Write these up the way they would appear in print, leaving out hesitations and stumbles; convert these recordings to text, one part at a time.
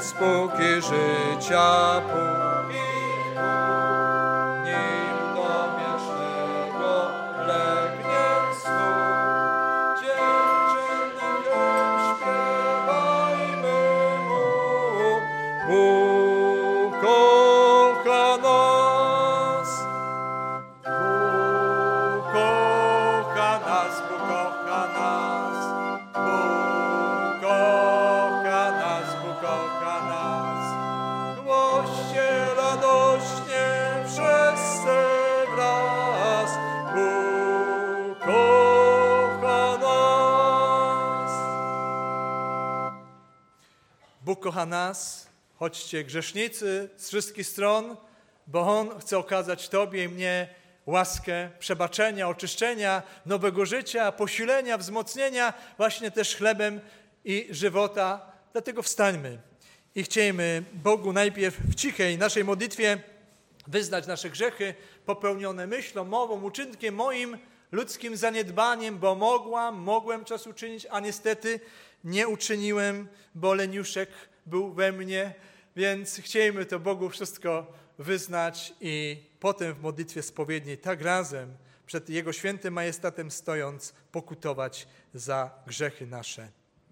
póki życia, póki nim do wiecznego legnie snu. Dziewczyny śpiewajmy mu, Bóg kocha nas. Bóg kocha nas, Bóg kocha nas. Bóg kocha nas, Bóg kocha nas. Głoście radośnie wszyscy wraz. Bóg kocha nas. Bóg kocha nas. Chodźcie, grzesznicy z wszystkich stron, bo On chce okazać Tobie i mnie łaskę przebaczenia, oczyszczenia, nowego życia, posilenia, wzmocnienia, właśnie też chlebem i żywota. Dlatego wstańmy i chciejmy Bogu najpierw w cichej naszej modlitwie wyznać nasze grzechy popełnione myślą, mową, uczynkiem, moim ludzkim zaniedbaniem, bo mogłem czas uczynić, a niestety nie uczyniłem, bo leniuszek był we mnie, więc chciejmy to Bogu wszystko wyznać i potem w modlitwie spowiedniej tak razem przed Jego świętym majestatem stojąc pokutować za grzechy nasze.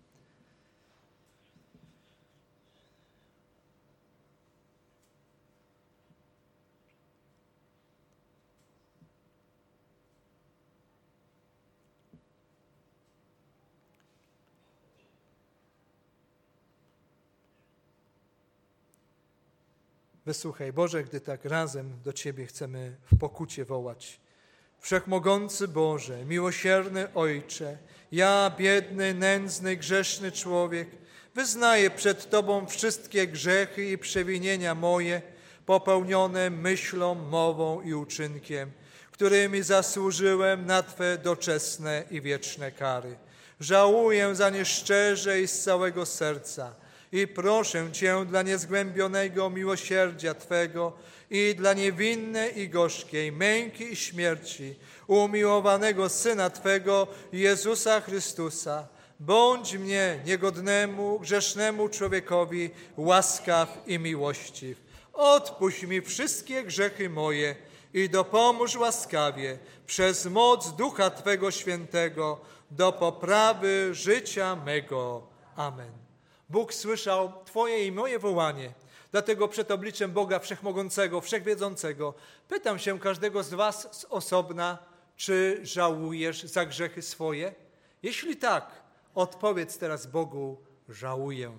Wysłuchaj, Boże, gdy tak razem do Ciebie chcemy w pokucie wołać. Wszechmogący Boże, miłosierny Ojcze, ja, biedny, nędzny, grzeszny człowiek, wyznaję przed Tobą wszystkie grzechy i przewinienia moje, popełnione myślą, mową i uczynkiem, którymi zasłużyłem na Twe doczesne i wieczne kary. Żałuję za nie szczerze i z całego serca i proszę Cię dla niezgłębionego miłosierdzia Twego i dla niewinnej i gorzkiej męki i śmierci umiłowanego Syna Twego, Jezusa Chrystusa, bądź mnie, niegodnemu, grzesznemu człowiekowi, łaskaw i miłościw. Odpuść mi wszystkie grzechy moje i dopomóż łaskawie przez moc Ducha Twego Świętego do poprawy życia mego. Amen. Bóg słyszał Twoje i moje wołanie, dlatego przed obliczem Boga Wszechmogącego, Wszechwiedzącego pytam się każdego z Was z osobna, czy żałujesz za grzechy swoje? Jeśli tak, odpowiedz teraz Bogu, żałuję.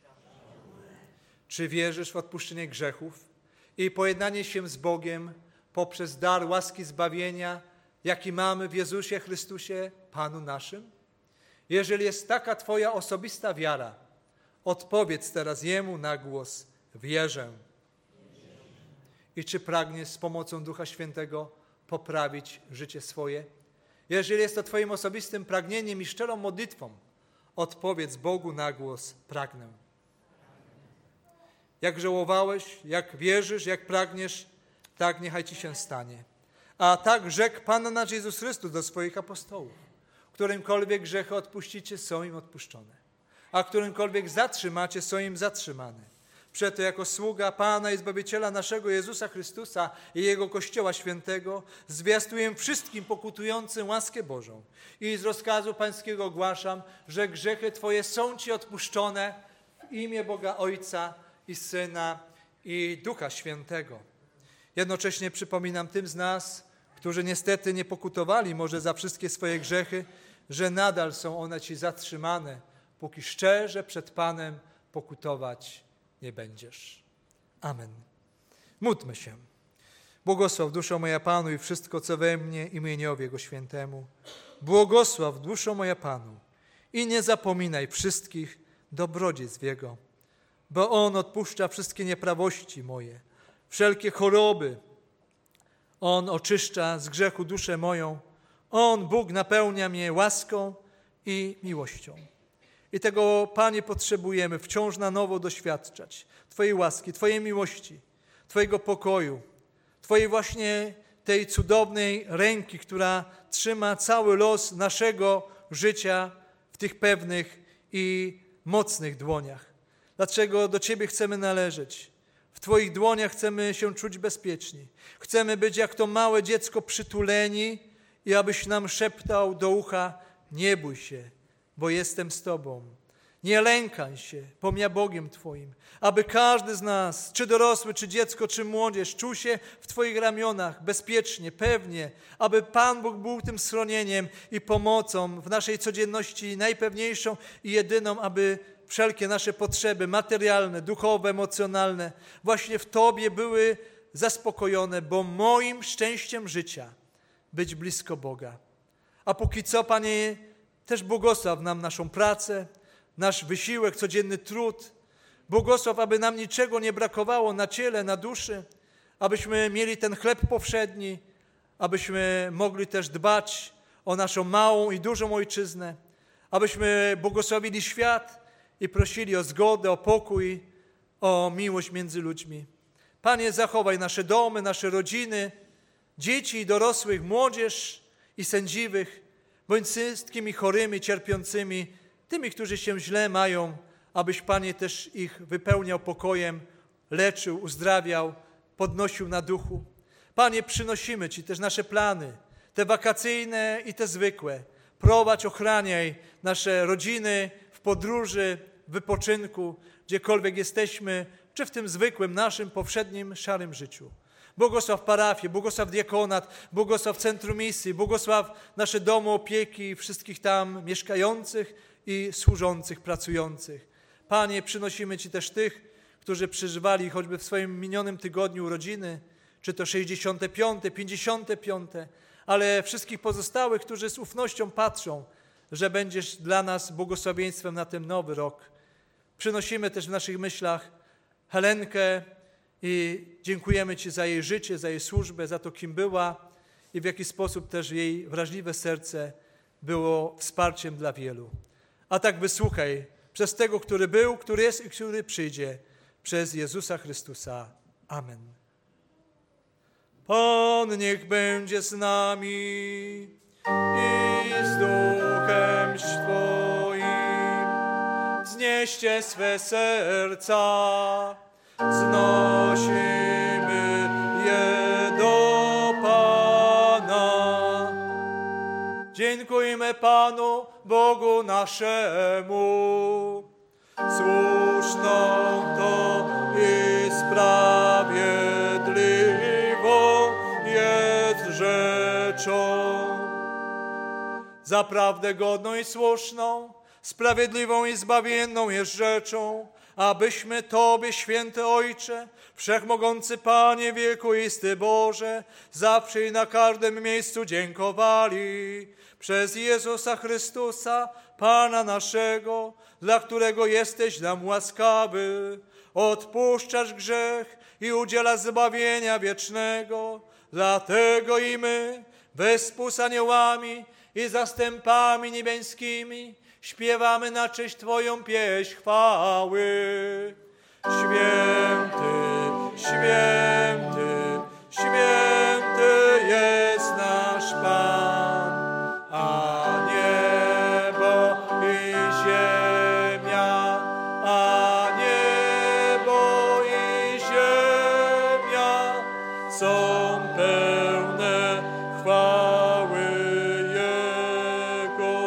Czy wierzysz w odpuszczenie grzechów i pojednanie się z Bogiem poprzez dar łaski zbawienia, jaki mamy w Jezusie Chrystusie, Panu naszym? Jeżeli jest taka Twoja osobista wiara, odpowiedz teraz Jemu na głos, wierzę. I czy pragniesz z pomocą Ducha Świętego poprawić życie swoje? Jeżeli jest to Twoim osobistym pragnieniem i szczerą modlitwą, odpowiedz Bogu na głos, pragnę. Jak żałowałeś, jak wierzysz, jak pragniesz, tak niechaj Ci się stanie. A tak rzekł Pan nasz Jezus Chrystus do swoich apostołów. Którymkolwiek grzechy odpuścicie, są im odpuszczone. A którymkolwiek zatrzymacie, są im zatrzymane. Przeto jako sługa Pana i Zbawiciela naszego Jezusa Chrystusa i Jego Kościoła Świętego zwiastuję wszystkim pokutującym łaskę Bożą i z rozkazu Pańskiego ogłaszam, że grzechy Twoje są Ci odpuszczone w imię Boga Ojca i Syna i Ducha Świętego. Jednocześnie przypominam tym z nas, którzy niestety nie pokutowali może za wszystkie swoje grzechy, że nadal są one Ci zatrzymane, póki szczerze przed Panem pokutować nie będziesz. Amen. Módlmy się. Błogosław duszo moja Panu i wszystko, co we mnie, imieniowi Jego świętemu. Błogosław duszo moja Panu i nie zapominaj wszystkich dobrodziejstw Jego, bo On odpuszcza wszystkie nieprawości moje, wszelkie choroby. On oczyszcza z grzechu duszę moją. On, Bóg, napełnia mnie łaską i miłością. I tego, Panie, potrzebujemy wciąż na nowo doświadczać. Twojej łaski, Twojej miłości, Twojego pokoju, Twojej właśnie tej cudownej ręki, która trzyma cały los naszego życia w tych pewnych i mocnych dłoniach. dlaczego do Ciebie chcemy należeć. W Twoich dłoniach chcemy się czuć bezpieczni. Chcemy być jak to małe dziecko przytuleni i abyś nam szeptał do ucha: nie bój się, bo jestem z Tobą. Nie lękaj się, bom ja Bogiem Twoim. Aby każdy z nas, czy dorosły, czy dziecko, czy młodzież, czuł się w Twoich ramionach bezpiecznie, pewnie. Aby Pan Bóg był tym schronieniem i pomocą w naszej codzienności najpewniejszą i jedyną, aby wszelkie nasze potrzeby materialne, duchowe, emocjonalne właśnie w Tobie były zaspokojone, bo moim szczęściem życia być blisko Boga. A póki co, Panie, też błogosław nam naszą pracę, nasz wysiłek, codzienny trud. Błogosław, aby nam niczego nie brakowało na ciele, na duszy, abyśmy mieli ten chleb powszedni, abyśmy mogli też dbać o naszą małą i dużą ojczyznę, abyśmy błogosławili świat i prosili o zgodę, o pokój, o miłość między ludźmi. Panie, zachowaj nasze domy, nasze rodziny, dzieci i dorosłych, młodzież i sędziwych, bądź wszystkimi chorymi, cierpiącymi, tymi, którzy się źle mają, abyś, Panie, też ich wypełniał pokojem, leczył, uzdrawiał, podnosił na duchu. Panie, przynosimy Ci też nasze plany, te wakacyjne i te zwykłe. Prowadź, ochraniaj nasze rodziny w podróży, w wypoczynku, gdziekolwiek jesteśmy, czy w tym zwykłym, naszym, powszednim, szarym życiu. Błogosław parafię, błogosław diakonat, błogosław centrum misji, błogosław nasze domy opieki i wszystkich tam mieszkających i służących, pracujących. Panie, przynosimy Ci też tych, którzy przeżywali choćby w swoim minionym tygodniu urodziny, czy to 65., 55., ale wszystkich pozostałych, którzy z ufnością patrzą, że będziesz dla nas błogosławieństwem na ten nowy rok. Przynosimy też w naszych myślach Helenkę i dziękujemy Ci za jej życie, za jej służbę, za to, kim była i w jaki sposób też jej wrażliwe serce było wsparciem dla wielu. A tak wysłuchaj przez tego, który był, który jest i który przyjdzie, przez Jezusa Chrystusa. Amen. Pan niech będzie z nami i z duchem Twoim. Wznieście swe serca, znosimy je do Pana. Dziękujmy Panu, Bogu naszemu. Słuszną to i sprawiedliwą jest rzeczą. Zaprawdę godną i słuszną, sprawiedliwą i zbawienną jest rzeczą, abyśmy Tobie, święty Ojcze, wszechmogący Panie, wiekuisty Boże, zawsze i na każdym miejscu dziękowali przez Jezusa Chrystusa, Pana naszego, dla którego jesteś nam łaskawy, odpuszczasz grzech i udzielasz zbawienia wiecznego. Dlatego i my, wespół z aniołami i zastępami niebieskimi, śpiewamy na cześć Twoją pieśń chwały. Święty, święty, święty jest nasz Pan, a niebo i ziemia, a niebo i ziemia są pełne chwały Jego.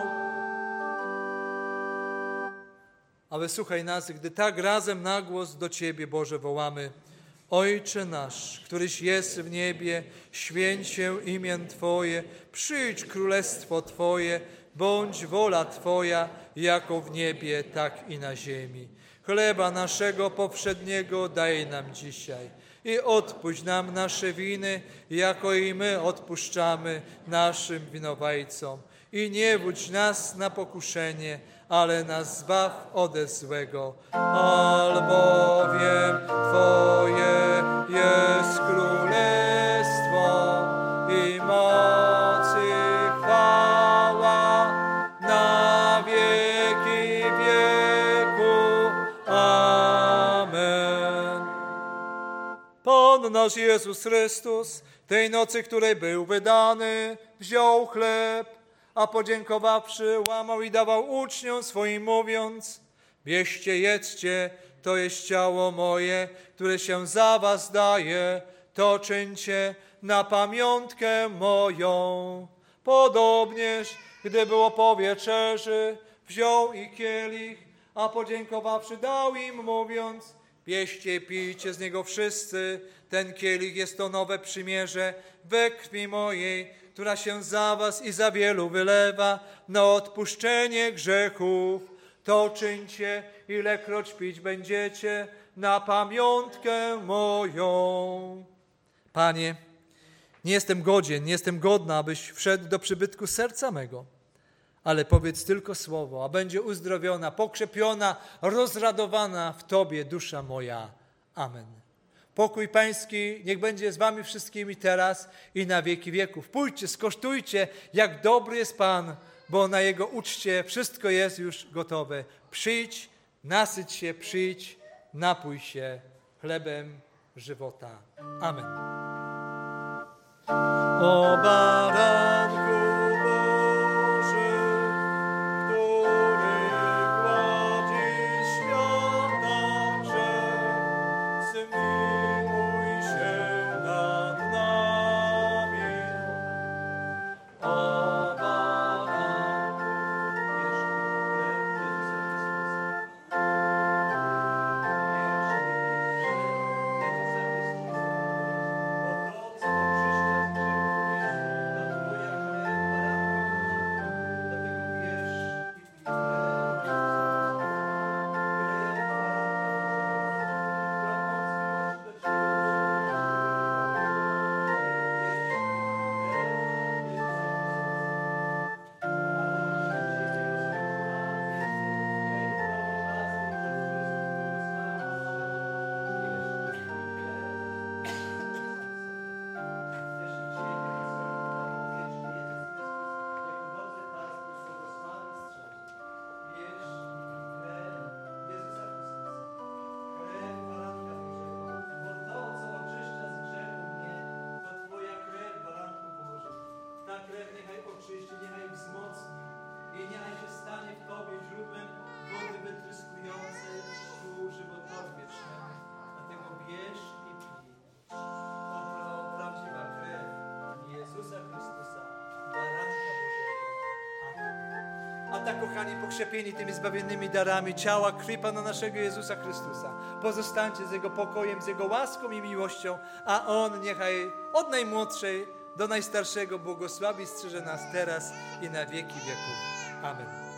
A wysłuchaj nas, gdy tak razem na głos do Ciebie, Boże, wołamy. Ojcze nasz, któryś jest w niebie, święć się imię Twoje, przyjdź królestwo Twoje, bądź wola Twoja, jako w niebie, tak i na ziemi. Chleba naszego powszedniego daj nam dzisiaj i odpuść nam nasze winy, jako i my odpuszczamy naszym winowajcom. I nie wódź nas na pokuszenie, ale nas zbaw ode złego. Albowiem Twoje jest królestwo i moc i chwała na wieki wieku. Amen. Pan nasz Jezus Chrystus, tej nocy, której był wydany, wziął chleb, a podziękowawszy, łamał i dawał uczniom swoim, mówiąc: Bierzcie, jedzcie, to jest ciało moje, które się za was daje, to czyńcie na pamiątkę moją. Podobnież, gdy było po wieczerzy, wziął i kielich, a podziękowawszy dał im, mówiąc: pieście, pijcie z niego wszyscy, ten kielich jest to nowe przymierze we krwi mojej, która się za was i za wielu wylewa na odpuszczenie grzechów. To czyńcie, ilekroć pić będziecie, na pamiątkę moją. Panie, nie jestem godzien, nie jestem godna, abyś wszedł do przybytku serca mego, ale powiedz tylko słowo, a będzie uzdrowiona, pokrzepiona, rozradowana w Tobie dusza moja. Amen. Pokój Pański niech będzie z wami wszystkimi teraz i na wieki wieków. Pójdźcie, skosztujcie, jak dobry jest Pan, bo na Jego uczcie wszystko jest już gotowe. Przyjdź, nasyć się, przyjdź, napój się chlebem żywota. Amen. O baranku Boży, który gładzisz świat na grzech, zmiłuj się nad nami. O baranku, niechaj wzmocni i niechaj się stanie w Tobie źródłem wody wytryskującej ku żywotowi wiecznemu. Dlatego bierz i pij. Oto prawdziwa krew Jezusa Chrystusa, baranka Bożego. Amen. A tak, kochani, pokrzepieni tymi zbawiennymi darami ciała, krwi Pana naszego Jezusa Chrystusa, pozostańcie z Jego pokojem, z Jego łaską i miłością, a On niechaj od najmłodszej do najstarszego błogosławi i strzeże nas teraz i na wieki wieków. Amen.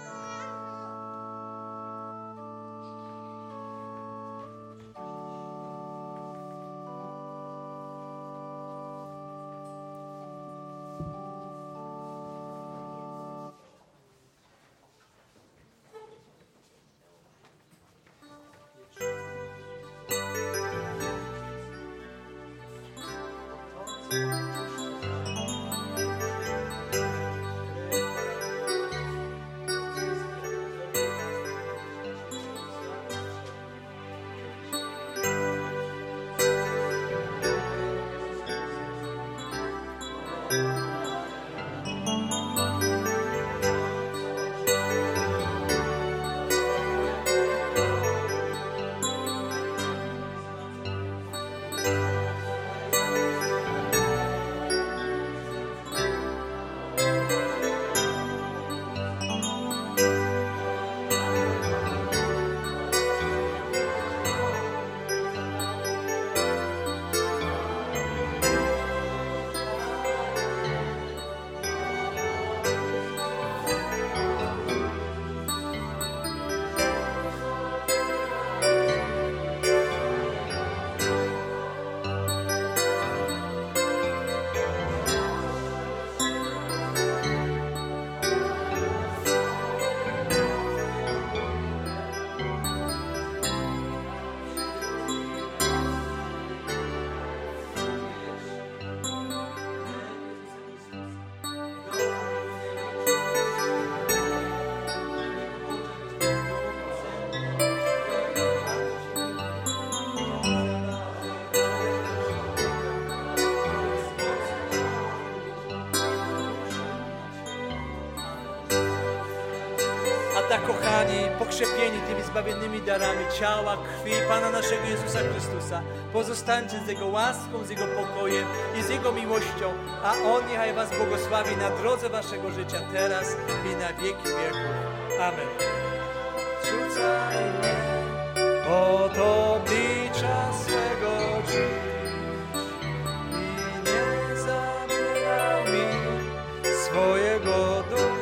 tak kochani, pokrzepieni tymi zbawiennymi darami ciała, krwi Pana naszego Jezusa Chrystusa, pozostańcie z Jego łaską, z Jego pokojem i z Jego miłością, a On niechaj was błogosławi na drodze waszego życia teraz i na wieki wieków. Amen. Rzucaj mnie od oblicza swego dziś i nie zabieraj mi swojego ducha.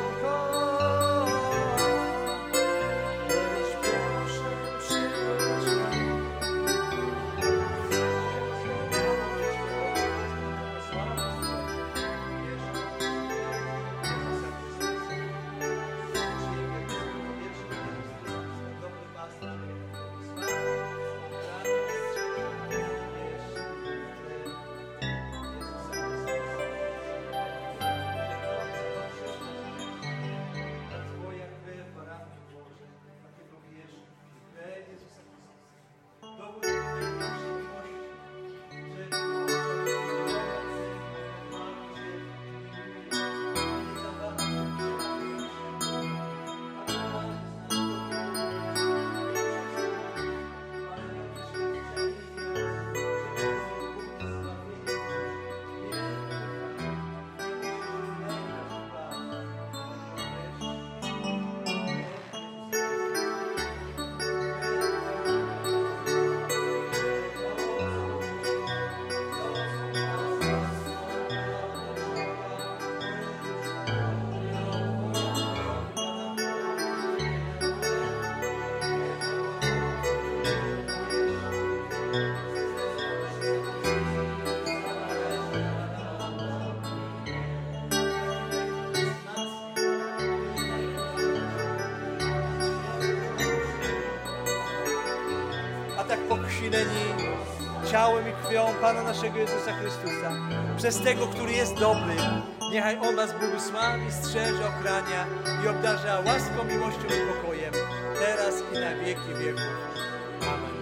Ciałem i krwią Pana naszego Jezusa Chrystusa, przez Tego, który jest dobry, niechaj On was błogosławi, strzeże, ochrania i obdarza łaską, miłością i pokojem, teraz i na wieki wieków. Amen.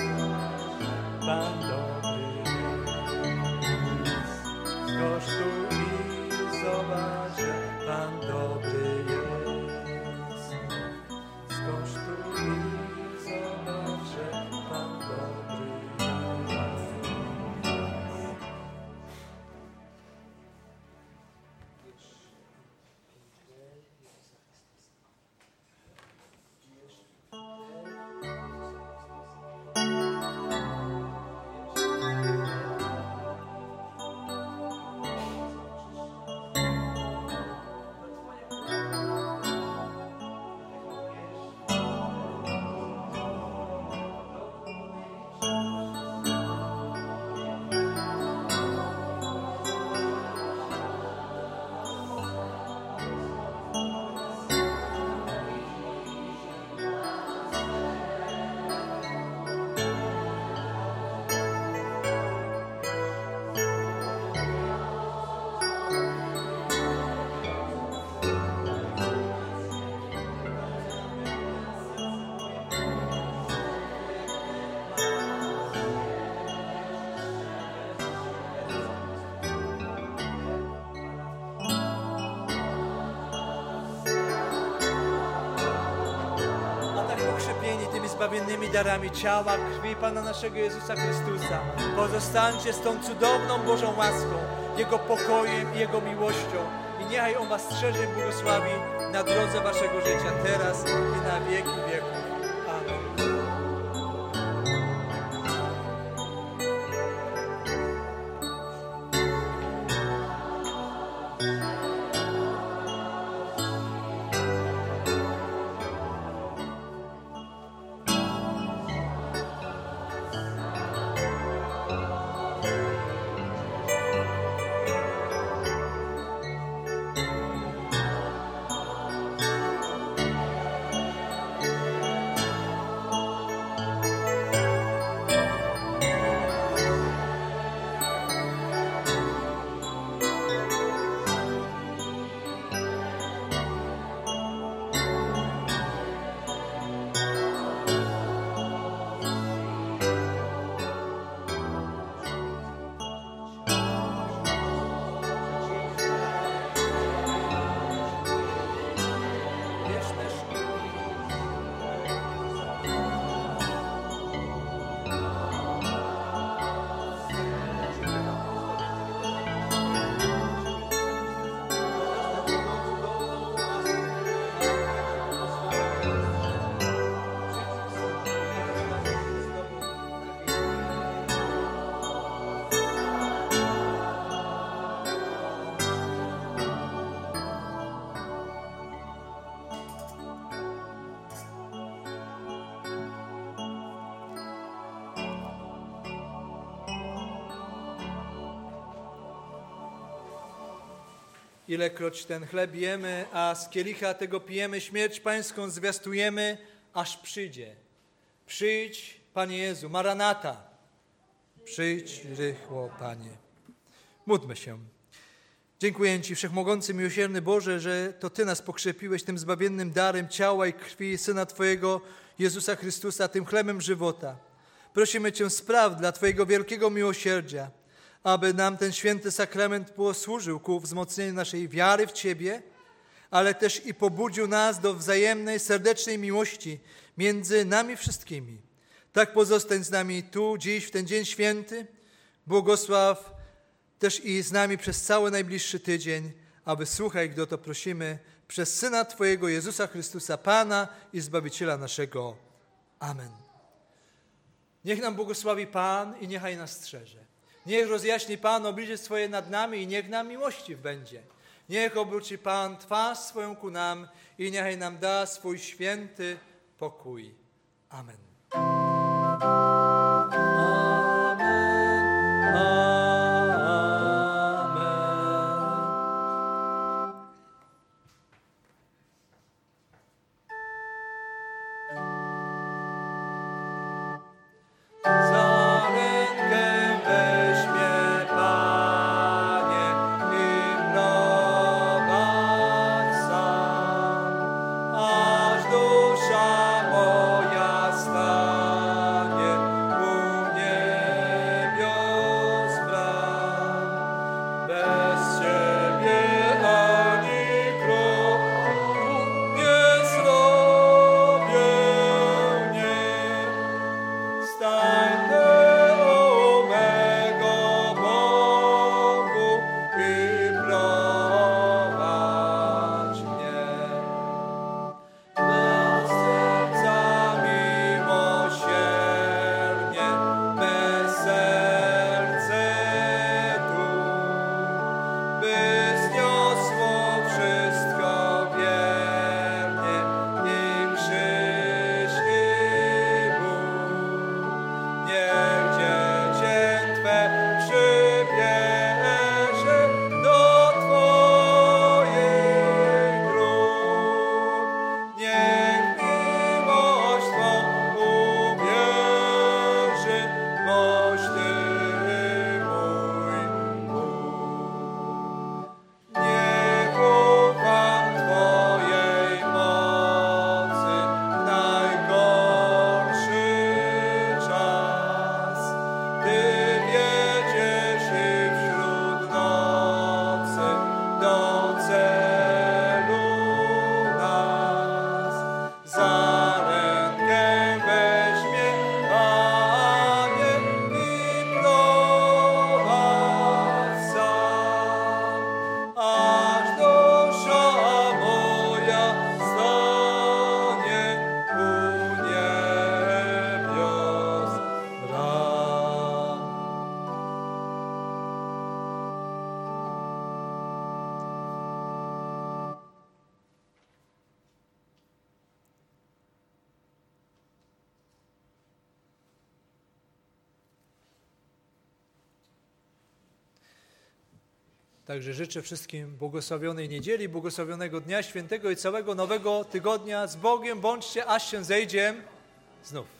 Pan dobry jest, skosztuj i zobacz, że Pan dobry jest. Skosztuj i zobacz, że Pan dobry jest. Zbawiennymi darami ciała, krwi Pana naszego Jezusa Chrystusa. Pozostańcie z tą cudowną Bożą łaską, Jego pokojem i Jego miłością i niechaj On was strzeże i błogosławi na drodze waszego życia teraz i na wieki wieków. Amen. ilekroć ten chleb jemy, a z kielicha tego pijemy, śmierć Pańską zwiastujemy, aż przyjdzie. Przyjdź, Panie Jezu, Maranata. Przyjdź rychło, Panie. Módlmy się. Dziękuję Ci, Wszechmogący, miłosierny Boże, że to Ty nas pokrzepiłeś tym zbawiennym darem ciała i krwi Syna Twojego, Jezusa Chrystusa, tym chlebem żywota. Prosimy Cię, spraw dla Twojego wielkiego miłosierdzia, aby nam ten święty sakrament posłużył ku wzmocnieniu naszej wiary w Ciebie, ale też i pobudził nas do wzajemnej, serdecznej miłości między nami wszystkimi. Tak pozostań z nami tu, dziś, w ten dzień święty. Błogosław też i z nami przez cały najbliższy tydzień, a wysłuchaj, gdy o to prosimy, przez Syna Twojego, Jezusa Chrystusa, Pana i Zbawiciela naszego. Amen. Niech nam błogosławi Pan i niechaj nas strzeże. Niech rozjaśni Pan oblicze swoje nad nami i niech nam miłościw będzie. Niech obróci Pan twarz swoją ku nam i niechaj nam da swój święty pokój. Amen. Także życzę wszystkim błogosławionej niedzieli, błogosławionego Dnia Świętego i całego nowego tygodnia. Z Bogiem bądźcie, aż się zejdzie znów.